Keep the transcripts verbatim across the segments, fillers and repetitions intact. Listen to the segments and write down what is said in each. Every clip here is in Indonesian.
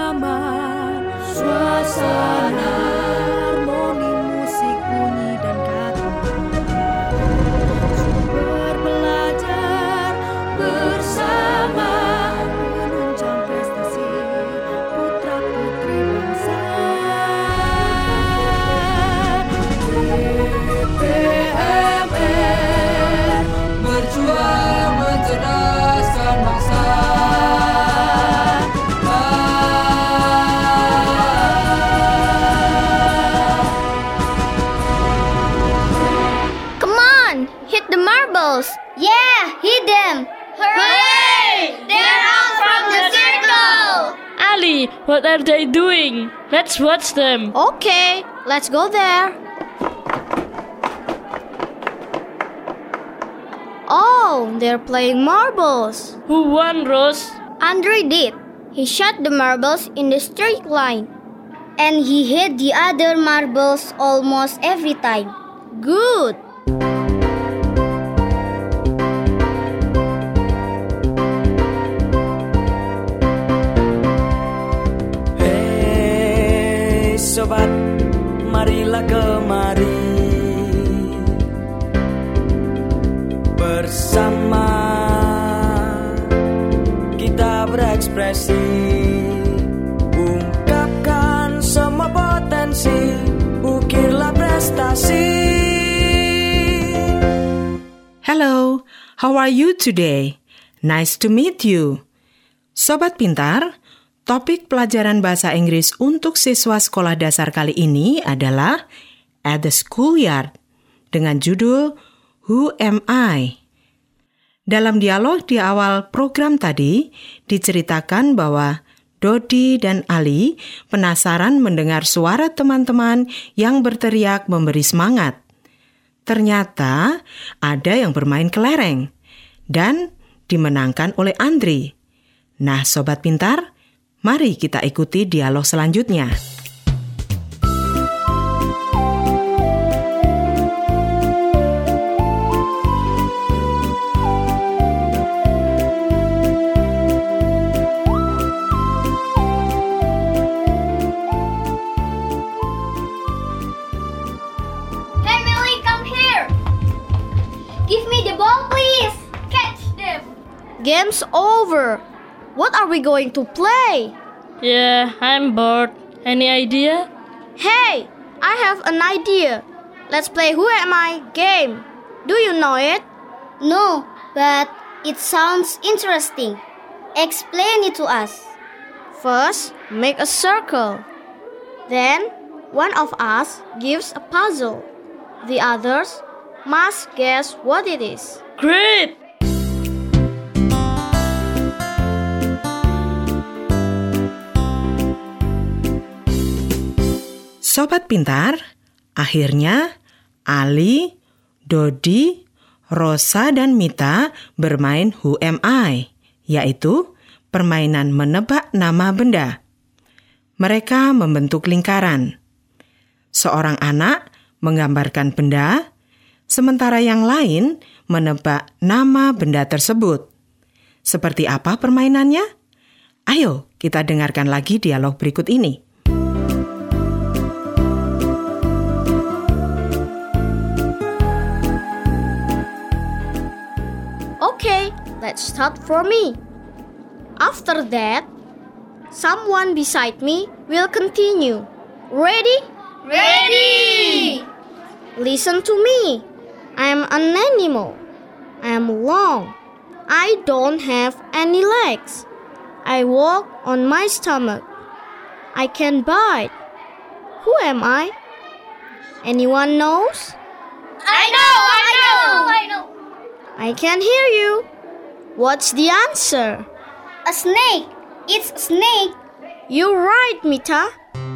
damai, suasana harmoni musik bunyi dan kata. Sumber belajar bersama menunjang prestasi putra putri bangsa. D P M R berjuang mencerdaskan bangsa. Yeah, hit them! Hooray! They're out from the circle! Ali, what are they doing? Let's watch them. Okay, let's go there. Oh, they're playing marbles. Who won, Rose? Andre did. He shot the marbles in the straight line. And he hit the other marbles almost every time. Good! Sobat, marilah kemari bersama kita berekspresi, ungkapkan semua potensi, ukirlah prestasi. Hello, how are you today? Nice to meet you. Sobat Pintar, topik pelajaran bahasa Inggris untuk siswa sekolah dasar kali ini adalah At the Schoolyard dengan judul Who Am I? Dalam dialog di awal program tadi, diceritakan bahwa Dodi dan Ali penasaran mendengar suara teman-teman yang berteriak memberi semangat. Ternyata ada yang bermain kelereng dan dimenangkan oleh Andri. Nah, Sobat Pintar, mari kita ikuti dialog selanjutnya. Hey Millie, come here! Give me the ball, please! Catch them! Game's over. What are we going to play? Yeah, I'm bored. Any idea? Hey, I have an idea. Let's play Who Am I game. Do you know it? No, but it sounds interesting. Explain it to us. First, make a circle. Then, one of us gives a puzzle. The others must guess what it is. Great! Sobat Pintar, akhirnya Ali, Dodi, Rosa, dan Mita bermain Who Am I, yaitu permainan menebak nama benda. Mereka membentuk lingkaran. Seorang anak menggambarkan benda, sementara yang lain menebak nama benda tersebut. Seperti apa permainannya? Ayo kita dengarkan lagi dialog berikut ini. Okay, let's start for me. After that, someone beside me will continue. Ready? Ready! Listen to me. I am an animal. I am long. I don't have any legs. I walk on my stomach. I can bite. Who am I? Anyone knows? I know, I know, I know. I can hear you. What's the answer? A snake. It's a snake. You're right, Mita.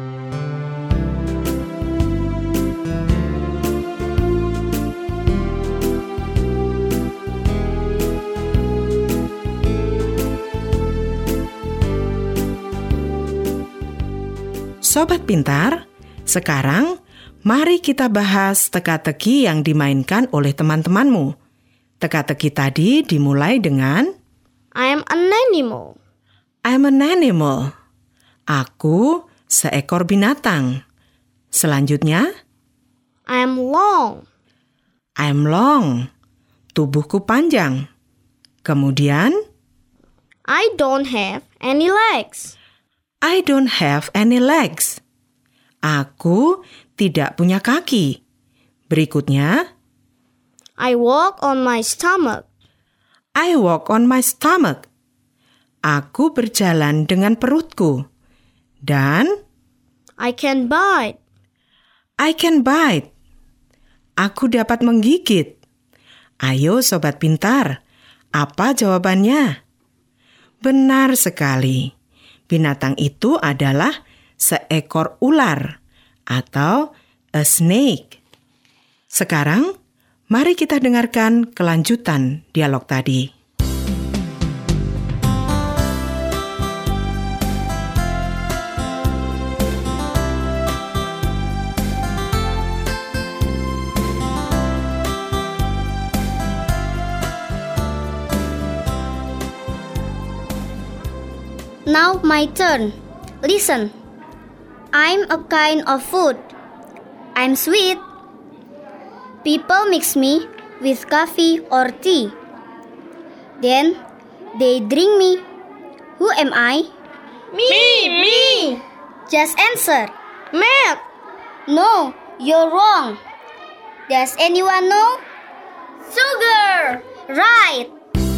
Sobat Pintar, sekarang mari kita bahas teka-teki yang dimainkan oleh teman-temanmu. Teka-teki tadi dimulai dengan I am an animal. I'm an animal. Aku seekor binatang. Selanjutnya, I'm long. I'm long. Tubuhku panjang. Kemudian, I don't have any legs. I don't have any legs. Aku tidak punya kaki. Berikutnya, I walk on my stomach. I walk on my stomach. Aku berjalan dengan perutku. Dan, I can bite. I can bite. Aku dapat menggigit. Ayo sobat pintar, apa jawabannya? Benar sekali. Binatang itu adalah seekor ular atau a snake. Sekarang, mari kita dengarkan kelanjutan dialog tadi. Now my turn. Listen. I'm a kind of food. I'm sweet. People mix me with coffee or tea. Then they drink me. Who am I? Me, me. Just answer. Milk. No, you're wrong. Does anyone know? Sugar. Right.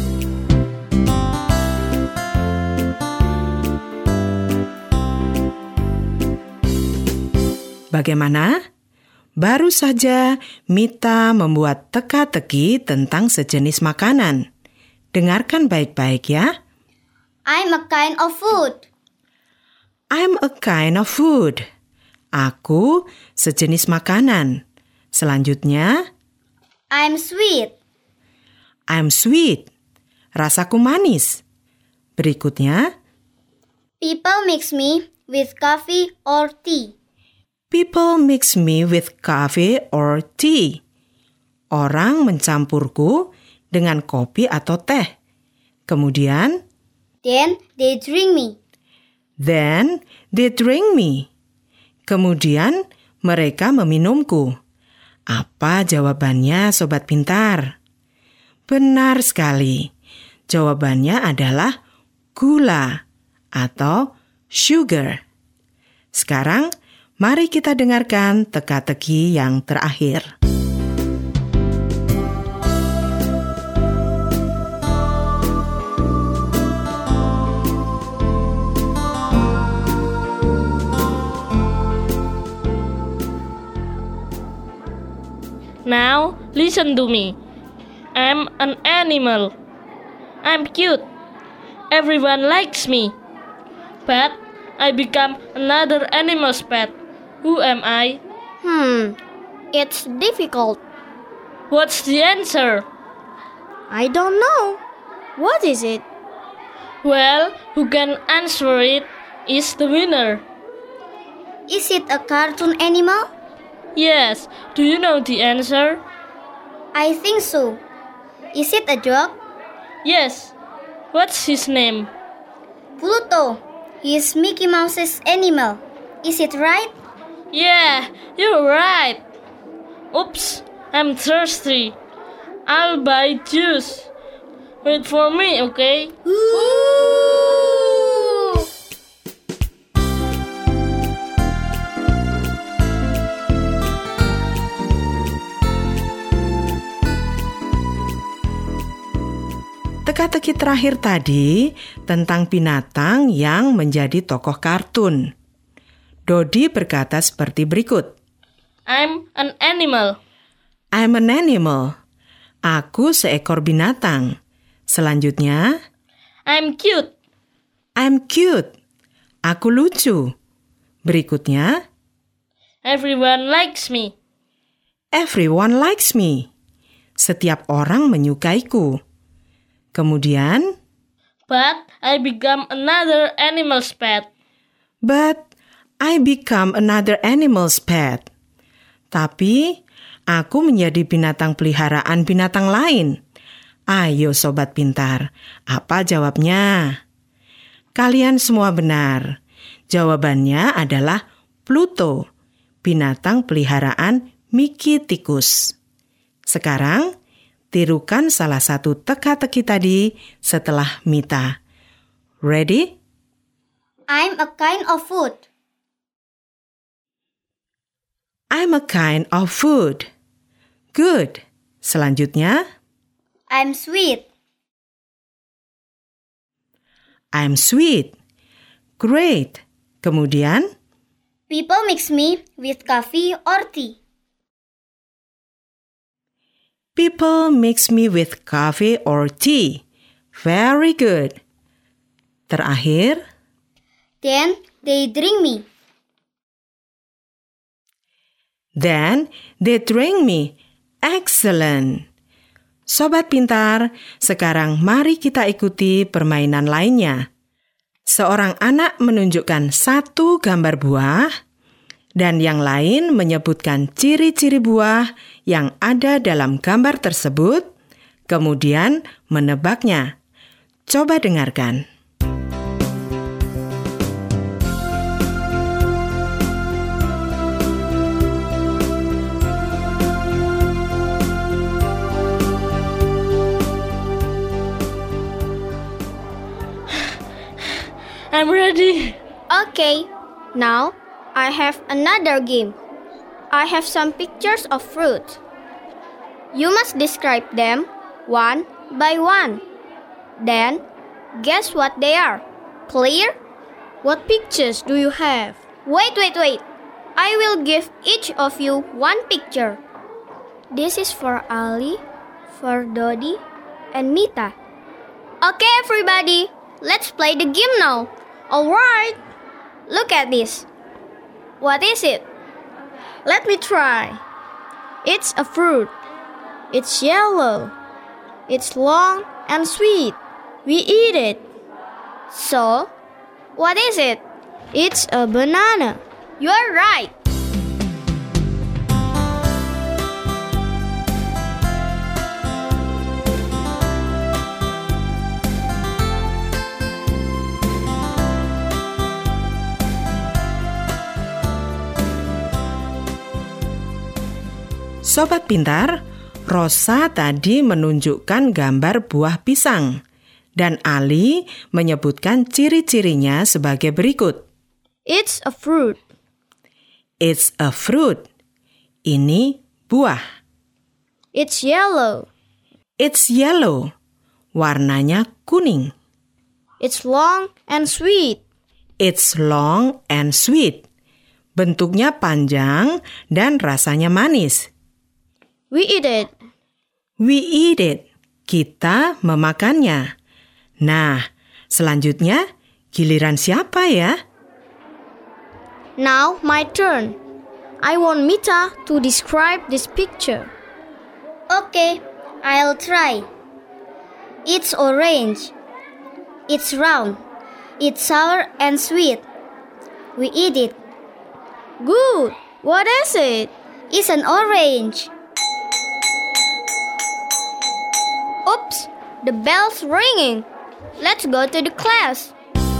Bagaimana? Baru saja Mita membuat teka-teki tentang sejenis makanan. Dengarkan baik-baik ya. I'm a kind of food. I'm a kind of food. Aku sejenis makanan. Selanjutnya, I'm sweet. I'm sweet. Rasaku manis. Berikutnya, People mix me with coffee or tea. people mix me with coffee or tea. Orang mencampurku dengan kopi atau teh. Kemudian, Then they drink me. then they drink me. Kemudian mereka meminumku. Apa jawabannya, sobat pintar? Benar sekali. Jawabannya adalah gula atau sugar. Sekarang, mari kita dengarkan teka-teki yang terakhir. Now, listen to me. I'm an animal. I'm cute. Everyone likes me. But I become another animal's pet. Who am I? Hmm, it's difficult. What's the answer? I don't know. What is it? Well, who can answer it is the winner. Is it a cartoon animal? Yes, do you know the answer? I think so. Is it a joke? Yes. What's his name? Pluto. He is Mickey Mouse's animal. Is it right? Yeah, you're right. Oops, I'm thirsty. I'll buy juice. Wait for me, okay? Teka-teki terakhir tadi tentang binatang yang menjadi tokoh kartun. Dodi berkata seperti berikut. I'm an animal. I'm an animal. Aku seekor binatang. Selanjutnya, I'm cute. I'm cute. Aku lucu. Berikutnya, Everyone likes me. everyone likes me. Setiap orang menyukaiku. Kemudian, But I become another animal's pet. but I become another animal's pet. Tapi, aku menjadi binatang peliharaan binatang lain. Ayo sobat pintar, apa jawabnya? Kalian semua benar. Jawabannya adalah Pluto, binatang peliharaan Mickey tikus. Sekarang, tirukan salah satu teka-teki tadi setelah Mita. Ready? I'm a kind of food. I'm a kind of food. Good. Selanjutnya, I'm sweet. I'm sweet. Great. Kemudian, People mix me with coffee or tea. people mix me with coffee or tea. Very good. Terakhir, Then they drink me. then they drink me. Excellent. Sobat pintar, sekarang mari kita ikuti permainan lainnya. Seorang anak menunjukkan satu gambar buah, dan yang lain menyebutkan ciri-ciri buah yang ada dalam gambar tersebut, kemudian menebaknya. Coba dengarkan. I'm ready. Okay, now I have another game. I have some pictures of fruit. You must describe them one by one. Then, guess what they are. Clear? What pictures do you have? Wait, wait, wait. I will give each of you one picture. This is for Ali, for Dodi, and Mita. Okay, everybody, let's play the game now. Alright, look at this. What is it? Let me try. It's a fruit. It's yellow. It's long and sweet. We eat it. So, what is it? It's a banana. You're right. Sobat pintar, Rosa tadi menunjukkan gambar buah pisang, dan Ali menyebutkan ciri-cirinya sebagai berikut. It's a fruit. It's a fruit. Ini buah. It's yellow. It's yellow. Warnanya kuning. It's long and sweet. It's long and sweet. Bentuknya panjang dan rasanya manis. We eat it. We eat it. Kita memakannya. Nah, selanjutnya giliran siapa ya? Now my turn. I want Mita to describe this picture. Okay, I'll try. It's orange. It's round. It's sour and sweet. We eat it. Good. What is it? It's an orange. Oops, the bell's ringing. Let's go to the class.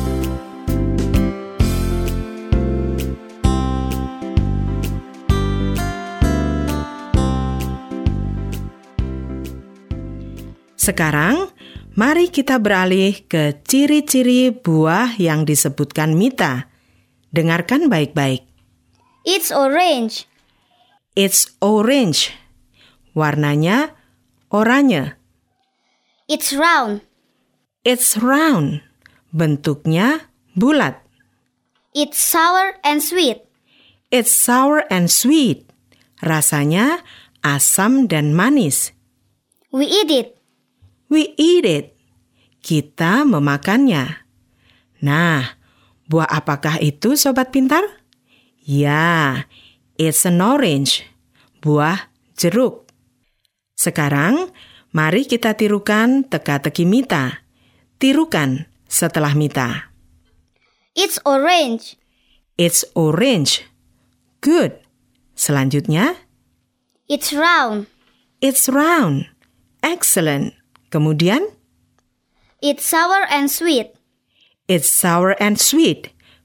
Sekarang, mari kita beralih ke ciri-ciri buah yang disebutkan Mita. Dengarkan baik-baik. It's orange. It's orange. Warnanya oranye. It's round. It's round. Bentuknya bulat. It's sour and sweet. It's sour and sweet. Rasanya asam dan manis. We eat it. We eat it. Kita memakannya. Nah, buah apakah itu, Sobat Pintar? Ya, it's an orange. Buah jeruk. Sekarang, mari kita tirukan teka-teki Mita. Tirukan setelah Mita. It's orange. It's orange. Good. Selanjutnya, It's round. it's round. Excellent. Kemudian, It's sour and sweet. it's sour and sweet.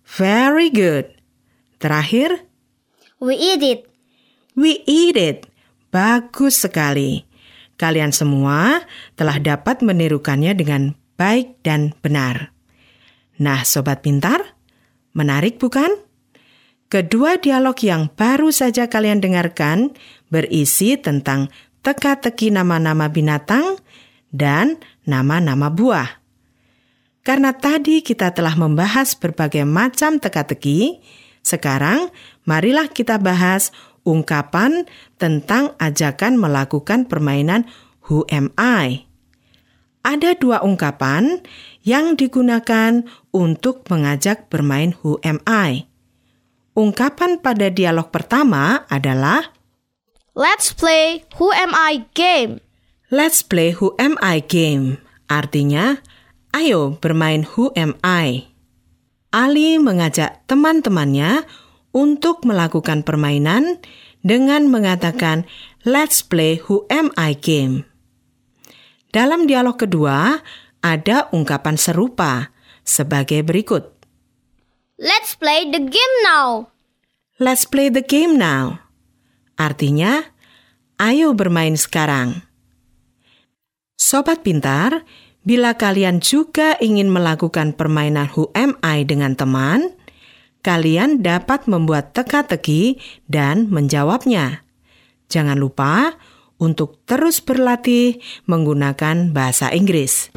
Very good. Terakhir, We eat it. we eat it. Bagus sekali. Kalian semua telah dapat menirukannya dengan baik dan benar. Nah, sobat pintar, menarik bukan? Kedua dialog yang baru saja kalian dengarkan berisi tentang teka-teki nama-nama binatang dan nama-nama buah. Karena tadi kita telah membahas berbagai macam teka-teki, sekarang marilah kita bahas ungkapan tentang ajakan melakukan permainan Who am I? Ada dua ungkapan yang digunakan untuk mengajak bermain Who am I? Ungkapan pada dialog pertama adalah Let's play Who Am I game. Let's play Who am I game. Artinya, ayo bermain Who am I. Ali mengajak teman-temannya untuk melakukan permainan dengan mengatakan Let's play Who am I game. Dalam dialog kedua, ada ungkapan serupa sebagai berikut. Let's play the game now. Let's play the game now. Artinya, ayo bermain sekarang. Sobat pintar, bila kalian juga ingin melakukan permainan Who am I dengan teman, kalian dapat membuat teka-teki dan menjawabnya. Jangan lupa untuk terus berlatih menggunakan bahasa Inggris.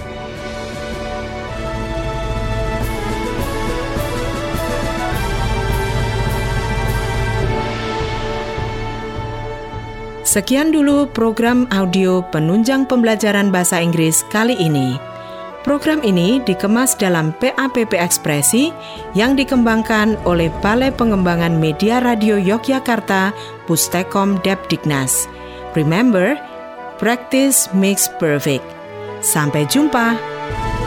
Sekian dulu program audio penunjang pembelajaran bahasa Inggris kali ini. Program ini dikemas dalam P A P P Ekspresi yang dikembangkan oleh Balai Pengembangan Media Radio Yogyakarta, Pustekom Depdiknas. Remember, practice makes perfect. Sampai jumpa.